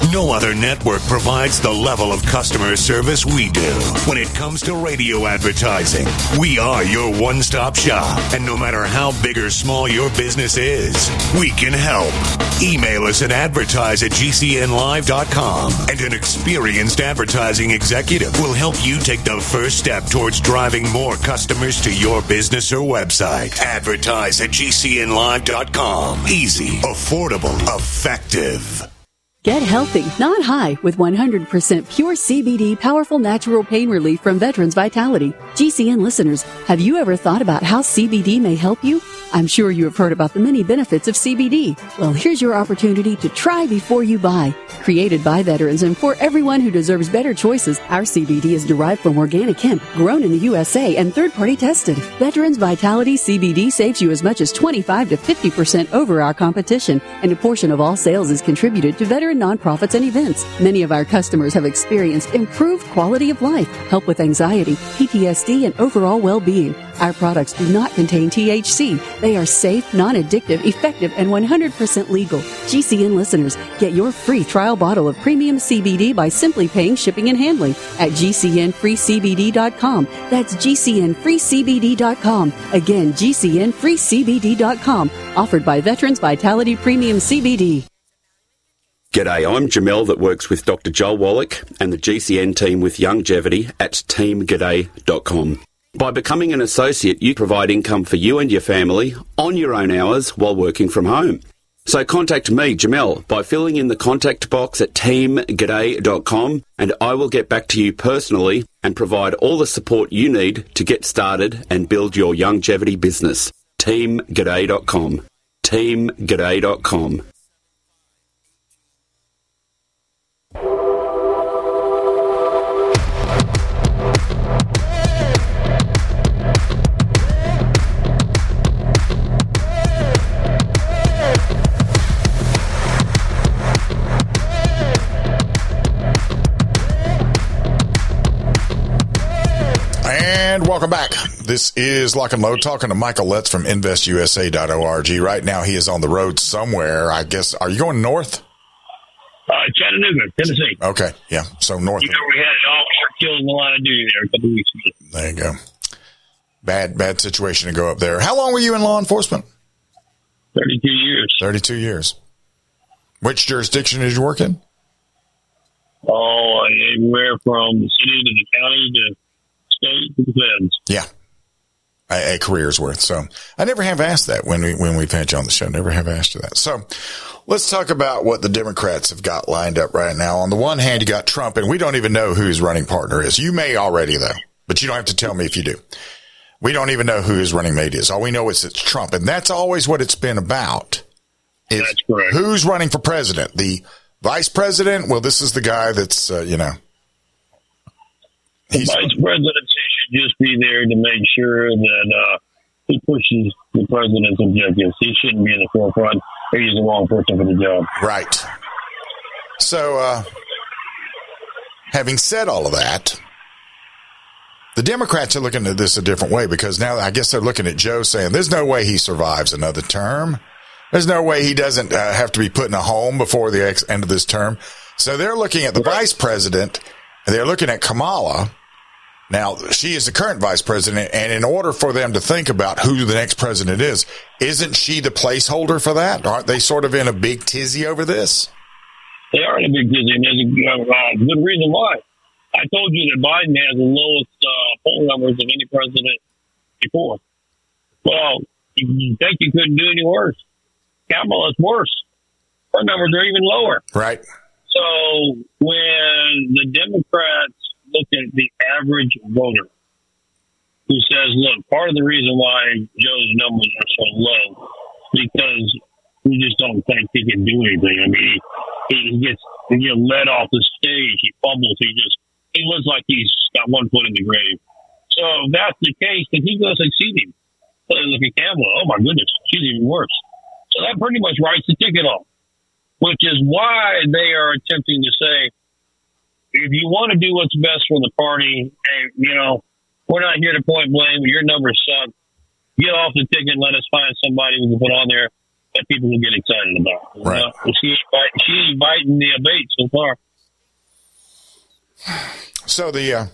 Speaker 16: No other network provides the level of customer service we do. When it comes to radio advertising, we are your one-stop shop. And no matter how big or small your business is, we can help. Email us at advertise at g c n live dot com, and an experienced advertising executive will help you take the first step towards driving more customers to your business or website. Advertise at g c n live dot com. Easy, affordable, effective.
Speaker 17: Get healthy, not high, with one hundred percent pure C B D powerful natural pain relief from Veterans Vitality. G C N listeners, have you ever thought about how C B D may help you? I'm sure you have heard about the many benefits of C B D. Well, here's your opportunity to try before you buy. Created by veterans and for everyone who deserves better choices, our C B D is derived from organic hemp, grown in the U S A and third-party tested. Veterans Vitality C B D saves you as much as twenty-five to fifty percent over our competition, and a portion of all sales is contributed to veteran nonprofits and events. Many of our customers have experienced improved quality of life, help with anxiety, P T S D, and overall well-being. Our products do not contain T H C. They are safe, non-addictive, effective, and one hundred percent legal. G C N listeners, get your free trial bottle of premium C B D by simply paying shipping and handling at g c n free c b d dot com. That's g c n free c b d dot com. Again, g c n free c b d dot com. Offered by Veterans Vitality Premium C B D.
Speaker 18: G'day, I'm Jamel that works with Doctor Joel Wallach and the G C N team with Youngevity at team g'day dot com. By becoming an associate, you provide income for you and your family on your own hours while working from home. So contact me, Jamel, by filling in the contact box at team g'day dot com, and I will get back to you personally and provide all the support you need to get started and build your Youngevity business. team g'day dot com. team g'day dot com.
Speaker 4: And welcome back. This is Lock and Load, talking to Michael Letts from invest u s a dot org. Right now, he is on the road somewhere. I guess, are you going north?
Speaker 5: Uh, Chattanooga, Tennessee.
Speaker 4: Okay, yeah, so north.
Speaker 5: You know, we had an officer killed in the line of duty there a couple of weeks ago.
Speaker 4: There you go. Bad, bad situation to go up there. How long were you in law enforcement?
Speaker 5: thirty-two years.
Speaker 4: thirty-two years. Which jurisdiction did you work in?
Speaker 5: Oh, anywhere from the city to the county to state to the feds.
Speaker 4: Yeah. A, a career's worth. So I never have asked that when we, when we've had you on the show. Never have asked you that. So let's talk about what the Democrats have got lined up right now. On the one hand, you got Trump, and we don't even know who his running partner is. You may already, though, but you don't have to tell me if you do. We don't even know who his running mate is. All we know is it's Trump, and that's always what it's been about. Is
Speaker 5: that's correct.
Speaker 4: Who's running for president? The vice president? Well, this is the guy that's, uh, you know.
Speaker 5: The vice presidency should just be there to make sure that uh, he pushes the president's objectives. He shouldn't be in the forefront, or he's the wrong person for the job.
Speaker 4: Right. So, uh, having said all of that, the Democrats are looking at this a different way, because now I guess they're looking at Joe saying there's no way he survives another term. There's no way he doesn't uh, have to be put in a home before the ex- end of this term. So they're looking at the right. vice president, and they're looking at Kamala. Now, she is the current vice president, and in order for them to think about who the next president is, isn't she the placeholder for that? Aren't they sort of in a big tizzy over this?
Speaker 5: They are in a big tizzy, and there's a uh, good reason why. I told you that Biden has the lowest uh, poll numbers of any president before. Well, you think you couldn't do any worse. Kamala's worse. Her numbers are even lower.
Speaker 4: Right.
Speaker 5: So when the Democrats look at the average voter who says, look, part of the reason why Joe's numbers are so low because we just don't think he can do anything. I mean, he, he gets he gets led off the stage. He fumbles. He just he looks like he's got one foot in the grave. So if that's the case, then he's going to succeed him. So look at Kamala. Oh, my goodness. She's even worse. So that pretty much writes the ticket off, which is why they are attempting to say, if you want to do what's best for the party, hey, you know, we're not here to point blame. Your numbers suck. Get off the ticket and let us find somebody we can put on there. that people will get excited about.
Speaker 4: Right.
Speaker 5: You know? She, she ain't biting the bait so far.
Speaker 4: So the uh,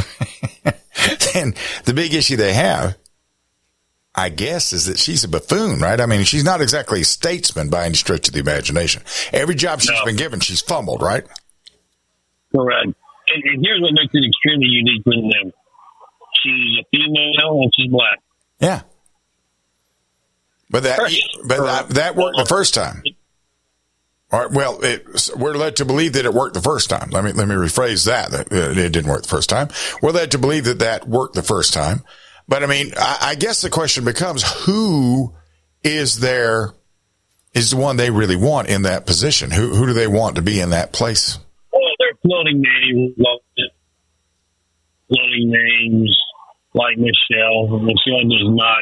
Speaker 4: then the big issue they have, I guess, is that she's a buffoon, right? I mean, she's not exactly a statesman by any stretch of the imagination. Every job she's no. been given, she's fumbled, right?
Speaker 5: Correct. And, and here's what makes it extremely unique with them. She's a female and she's black.
Speaker 4: Yeah. But that, but that, that worked the first time. All right, well, it, we're led to believe that it worked the first time. Let me let me rephrase that. It didn't work the first time. We're led to believe that that worked the first time. But I mean, I, I guess the question becomes: who is there? Is the one they really want in that position? Who who do they want to be in that place?
Speaker 5: Well, they're floating names, floating names like Michelle. Michelle does not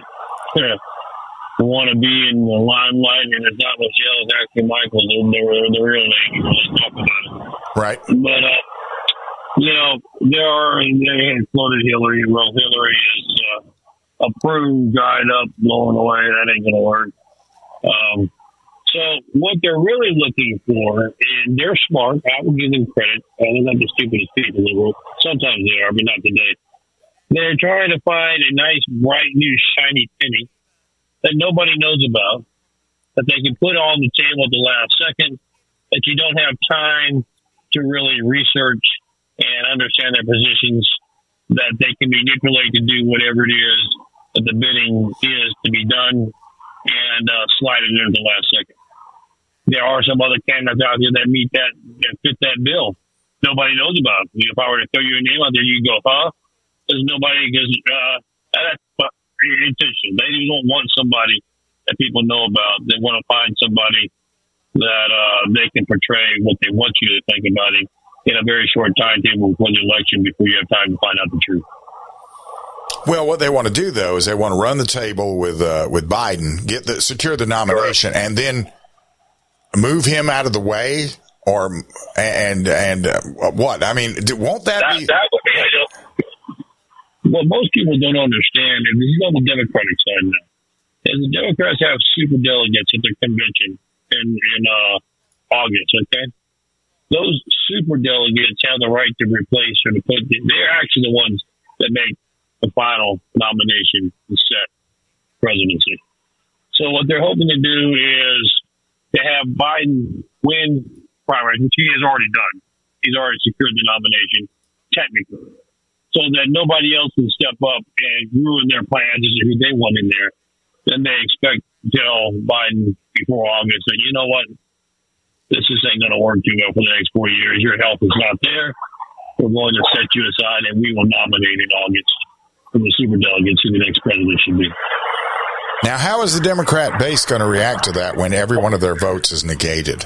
Speaker 5: want to be in the limelight, and it's not Michelle, it's actually Michael, the, the, the real name. Let's talk about it.
Speaker 4: Right.
Speaker 5: But, uh, you know, there are, they had floated Hillary. Well, Hillary is uh, approved, dried up, blowing away. That ain't going to work. Um, so what they're really looking for, and they're smart, I will give them credit. Uh, they're not the stupidest people in the world. Sometimes they are, but not today. They're trying to find a nice, bright, new, shiny penny that nobody knows about, that they can put on the table at the last second, that you don't have time to really research and understand their positions, that they can manipulate to do whatever it is that the bidding is to be done, and uh, slide it in at the last second. There are some other candidates out there that meet that, that fit that bill. Nobody knows about it. If I were to throw you a name out there, you go, huh? There's nobody, because uh, that's intention. They don't want somebody that people know about. They want to find somebody that uh, they can portray what they want you to think about it in a very short timetable before the election, before you have time to find out the truth.
Speaker 4: Well, what they want to do though is they want to run the table with uh, with Biden, get the secure the nomination, and then move him out of the way, or and and uh, what? I mean, won't that, that be?
Speaker 5: That would be ideal. What most people don't understand, and this is on the Democratic side now, is the Democrats have super delegates at their convention in, in uh, August, okay? Those super delegates have the right to replace or to put, they're actually the ones that make the final nomination to set presidency. So what they're hoping to do is to have Biden win primaries, which he has already done. He's already secured the nomination, technically. So that nobody else can step up and ruin their plans as who they want in there. Then they expect to tell Biden before August that, you know what, this just ain't going to work too well for the next four years. Your health is not there. We're going to set you aside, and we will nominate in August from the superdelegates who the next president should be.
Speaker 4: Now, how is the Democrat base going to react to that when every one of their votes is negated?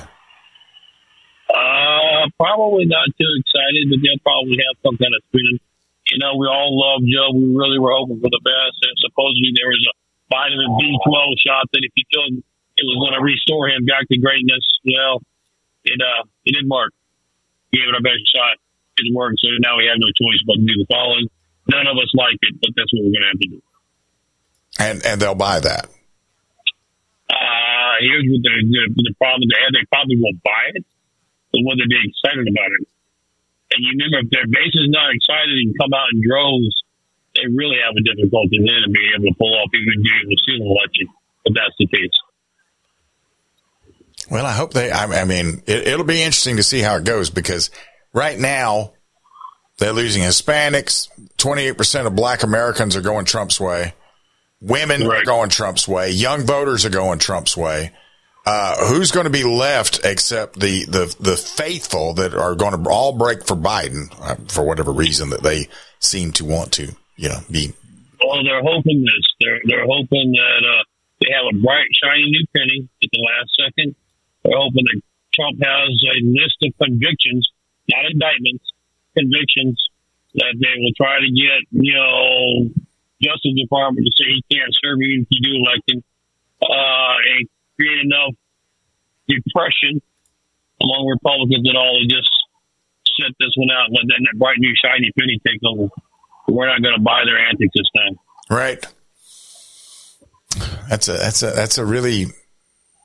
Speaker 5: Uh, probably not too excited, but they'll probably have some kind of spin. You know, we all love Joe. We really were hoping for the best. And supposedly there was a vitamin B twelve shot that if he took, it was going to restore him back to greatness. Well, it uh, it didn't work. He gave it our best shot. It didn't work. So now we have no choice but to do the following. None of us like it, but that's what we're going to have to do.
Speaker 4: And and they'll buy that.
Speaker 5: Uh, here's what the, the, the problem they have. They probably will buy it, but will they be excited about it? And you remember, if their base is not excited and come out in droves, they really have a difficulty then to be able to pull off even doing the seal election, if that's the case.
Speaker 4: Well, I hope they, I, I mean, it, it'll be interesting to see how it goes, because right now they're losing Hispanics. twenty-eight percent of black Americans are going Trump's way. Women right. are going Trump's way. Young voters are going Trump's way. Uh, who's going to be left except the, the, the faithful that are going to all break for Biden uh, for whatever reason that they seem to want to, you know, be.
Speaker 5: Well, they're hoping this. They're, they're hoping that, uh, they have a bright, shiny new penny at the last second. They're hoping that Trump has a list of convictions, not indictments, convictions that they will try to get, you know, Justice Department to say he can't serve you if you do elect him, uh, and create enough depression among Republicans that all to just set this one out and let that, that bright new shiny penny take over. We're not going to buy their antics this time.
Speaker 4: Right. That's a that's a that's a really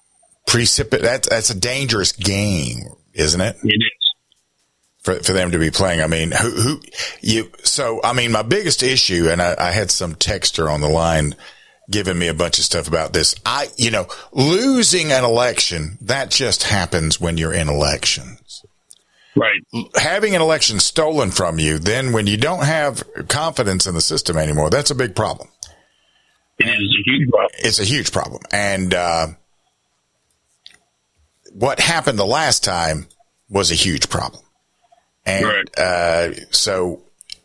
Speaker 4: precipitate. That's that's a dangerous game, isn't it?
Speaker 5: It is
Speaker 4: for for them to be playing. I mean, who who you? So I mean, my biggest issue, and I, I had some texter on the line giving me a bunch of stuff about this. I, you know, losing an election, that just happens when you're in elections.
Speaker 5: Right.
Speaker 4: Having an election stolen from you, then when you don't have confidence in the system anymore, that's a big problem.
Speaker 5: It is a huge problem.
Speaker 4: It's a huge problem. And uh, what happened the last time was a huge problem. And right. uh, so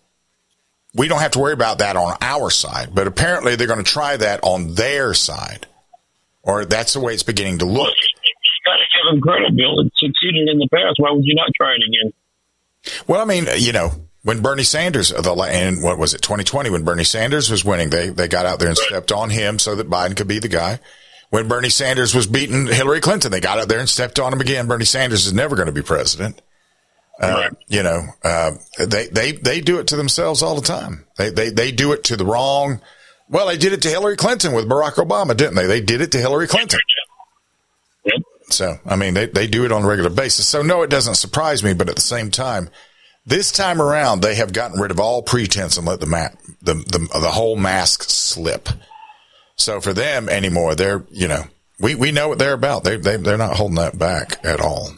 Speaker 4: we don't have to worry about that on our side, but apparently they're going to try that on their side, or that's the way it's beginning to look.
Speaker 5: Well, you got to give them credit, Bill. It succeeded in the past. Why would you not try it again?
Speaker 4: Well, I mean, you know, when Bernie Sanders, the and what was it, twenty twenty, when Bernie Sanders was winning, they they got out there and stepped on him so that Biden could be the guy. When Bernie Sanders was beating Hillary Clinton, they got out there and stepped on him again. Bernie Sanders is never going to be president. Uh, right. You know, uh, they, they, they do it to themselves all the time. They, they, they do it to the wrong. Well, they did it to Hillary Clinton with Barack Obama, didn't they? They did it to Hillary Clinton.
Speaker 5: Yep.
Speaker 4: So, I mean, they, they do it on a regular basis. So no, it doesn't surprise me, but at the same time, this time around, they have gotten rid of all pretense and let the ma- the, the, the whole mask slip. So for them anymore, they're, you know, we, we know what they're about. They, they, they're not holding that back at all.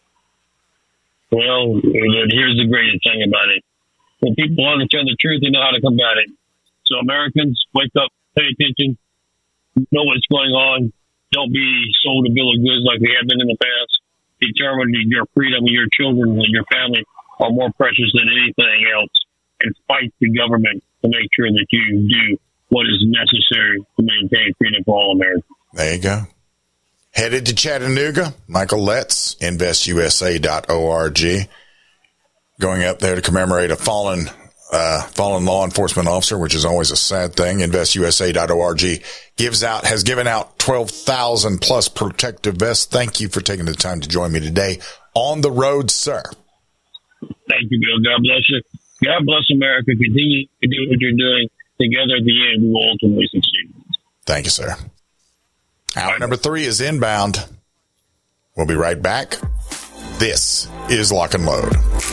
Speaker 5: Well, here's the greatest thing about it. When people understand the truth, they know how to combat it. So Americans, wake up, pay attention, know what's going on. Don't be sold a bill of goods like we have been in the past. Determine that your freedom, your children, and your family are more precious than anything else. And fight the government to make sure that you do what is necessary to maintain freedom for all Americans.
Speaker 4: There you go. Headed to Chattanooga, Michael Letts, invest U S A dot org, going up there to commemorate a fallen uh, fallen law enforcement officer, which is always a sad thing. invest U S A dot org gives out, has given out twelve thousand plus protective vests. Thank you for taking the time to join me today on the road, sir.
Speaker 5: Thank you, Bill. God bless you. God bless America. Continue to do what you're doing. Together at the end, we will ultimately succeed.
Speaker 4: Thank you, sir. Hour number three is inbound. We'll be right back. This is Lock and Load.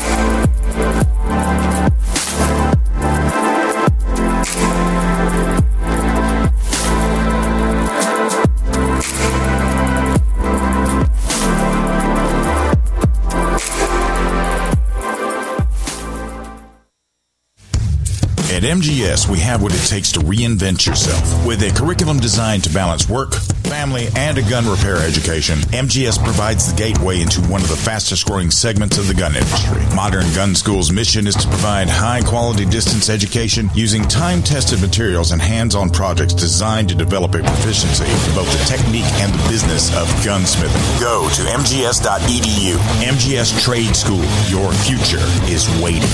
Speaker 4: At M G S, we have what it takes to reinvent yourself. With a curriculum designed to balance work, family, and a gun repair education, M G S provides the gateway into one of the fastest growing segments of the gun industry. Modern Gun School's mission is to provide high-quality distance education using time-tested materials and hands-on projects designed to develop a proficiency in both the technique and the business of gunsmithing. Go to M G S dot E D U. M G S Trade School. Your future is waiting.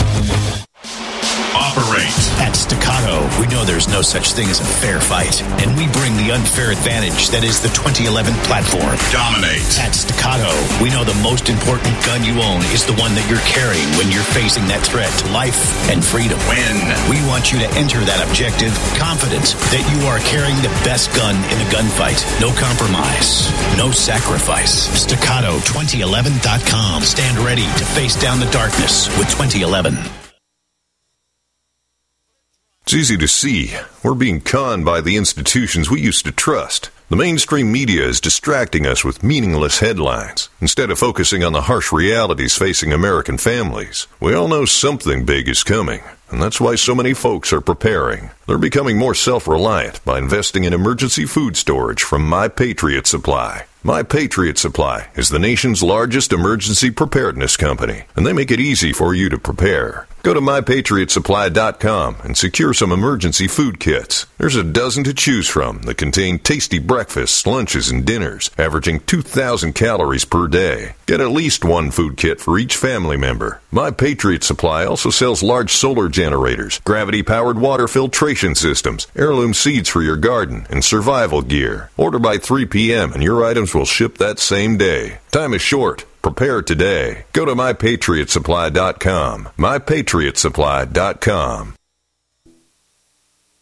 Speaker 19: Operate. At Staccato, we know there's no such thing as a fair fight, and we bring the unfair advantage that is the twenty eleven platform. Dominate. At Staccato, we know the most important gun you own is the one that you're carrying when you're facing that threat to life and freedom. Win. We want you to enter that objective confident that you are carrying the best gun in the gunfight. No compromise. No sacrifice. Staccato twenty eleven dot com. Stand ready to face down the darkness with twenty eleven.
Speaker 20: It's easy to see. We're being conned by the institutions we used to trust. The mainstream media is distracting us with meaningless headlines instead of focusing on the harsh realities facing American families. We all know something big is coming, and that's why so many folks are preparing. They're becoming more self-reliant by investing in emergency food storage from My Patriot Supply. My Patriot Supply is the nation's largest emergency preparedness company, and they make it easy for you to prepare. Go to my patriot supply dot com and secure some emergency food kits. There's a dozen to choose from that contain tasty breakfasts, lunches, and dinners, averaging two thousand calories per day. Get at least one food kit for each family member. My Patriot Supply also sells large solar generators, gravity-powered water filtration systems, heirloom seeds for your garden, and survival gear. Order by three p.m. and your items will ship that same day. Time is short. Prepare today. Go to my patriot supply dot com. my patriot supply dot com.